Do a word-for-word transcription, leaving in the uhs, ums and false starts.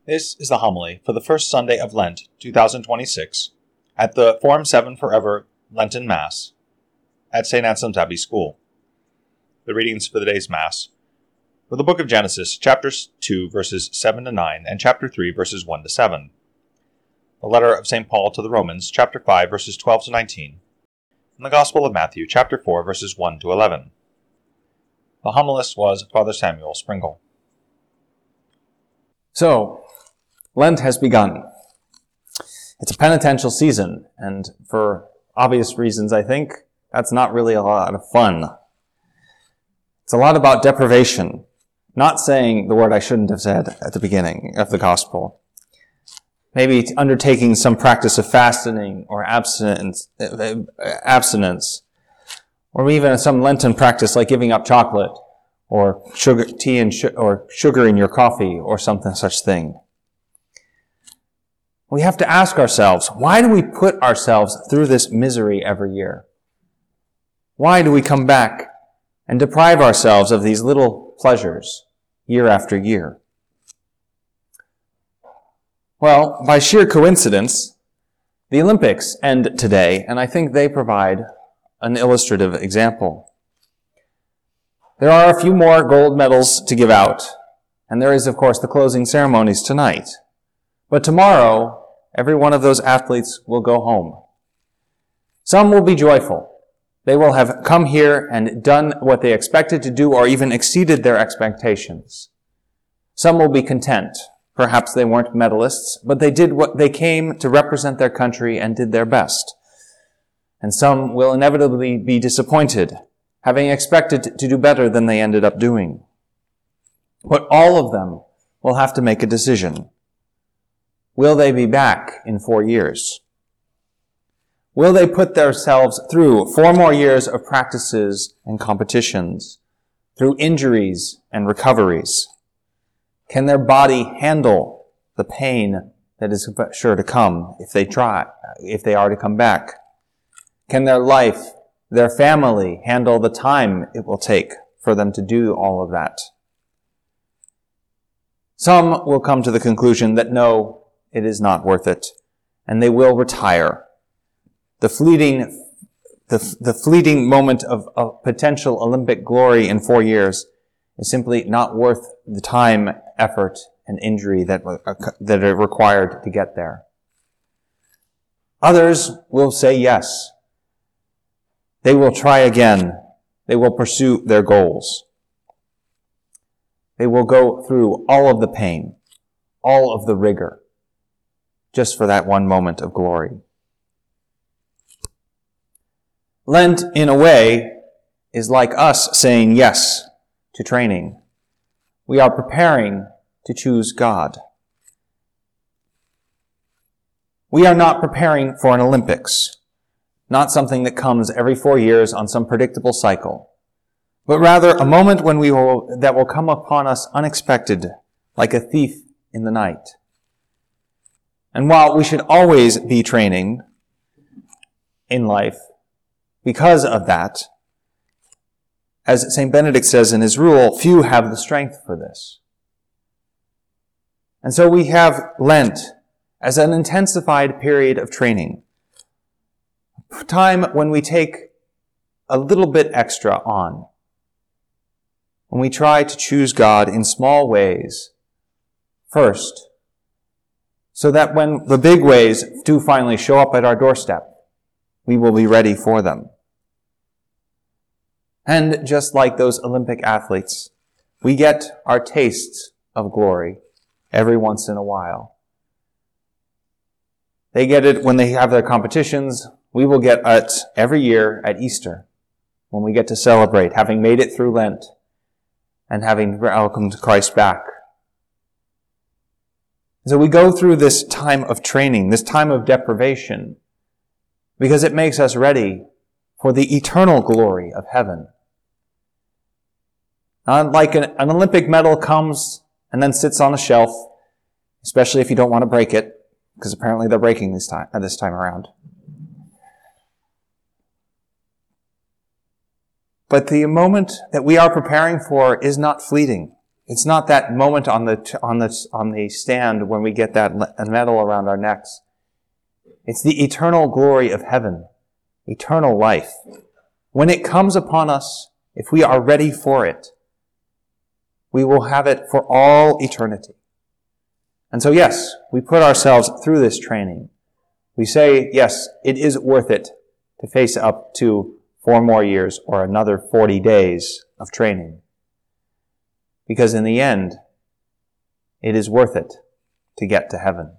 This is the homily for the first Sunday of Lent, two thousand twenty-six, at the Form seven Forever Lenten Mass at Saint Anselm's Abbey School. The readings for the day's Mass were the book of Genesis, chapter two, verses seven to nine, and chapter three, verses one to seven. The letter of Saint Paul to the Romans, chapter five, verses twelve to nineteen, and the Gospel of Matthew, chapter four, verses one to eleven. The homilist was Father Samuel Springle. So, Lent has begun. It's a penitential season, and for obvious reasons, I think, that's not really a lot of fun. It's a lot about deprivation, not saying the word I shouldn't have said at the beginning of the Gospel. Maybe undertaking some practice of fasting or abstinence, abstinence, or even some Lenten practice like giving up chocolate or sugar, tea and sh- or sugar in your coffee or something such thing. We have to ask ourselves, why do we put ourselves through this misery every year? Why do we come back and deprive ourselves of these little pleasures year after year? Well, by sheer coincidence, the Olympics end today, and I think they provide an illustrative example. There are a few more gold medals to give out, and there is, of course, the closing ceremonies tonight. But tomorrow, every one of those athletes will go home. Some will be joyful. They will have come here and done what they expected to do or even exceeded their expectations. Some will be content. Perhaps they weren't medalists, but they did what they came to represent their country and did their best. And some will inevitably be disappointed, having expected to do better than they ended up doing. But all of them will have to make a decision. Will they be back in four years? Will they put themselves through four more years of practices and competitions, through injuries and recoveries? Can their body handle the pain that is sure to come if they try, if they are to come back? Can their life, their family, handle the time it will take for them to do all of that? Some will come to the conclusion that no, it is not worth it, and they will retire. The fleeting, the, the fleeting moment of, of potential Olympic glory in four years is simply not worth the time, effort, and injury that, that are required to get there. Others will say yes. They will try again. They will pursue their goals. They will go through all of the pain, all of the rigor, just for that one moment of glory. Lent, in a way, is like us saying yes to training. We are preparing to choose God. We are not preparing for an Olympics, not something that comes every four years on some predictable cycle, but rather a moment when we will, that will come upon us unexpected, like a thief in the night. And while we should always be training in life, because of that, as Saint Benedict says in his rule, few have the strength for this. And so we have Lent as an intensified period of training, a time when we take a little bit extra on, when we try to choose God in small ways first, so that when the big ways do finally show up at our doorstep, we will be ready for them. And just like those Olympic athletes, we get our tastes of glory every once in a while. They get it when they have their competitions. We will get it every year at Easter, when we get to celebrate having made it through Lent and having welcomed Christ back. So we go through this time of training, this time of deprivation, because it makes us ready for the eternal glory of heaven. Not like an, an Olympic medal comes and then sits on a shelf, especially if you don't want to break it, because apparently they're breaking this time, uh, this time around. But the moment that we are preparing for is not fleeting. It's not that moment on the, on the, on the stand when we get that medal around our necks. It's the eternal glory of heaven, eternal life. When it comes upon us, if we are ready for it, we will have it for all eternity. And so yes, we put ourselves through this training. We say, yes, it is worth it to face up to four more years or another forty days of training. Because in the end, it is worth it to get to heaven.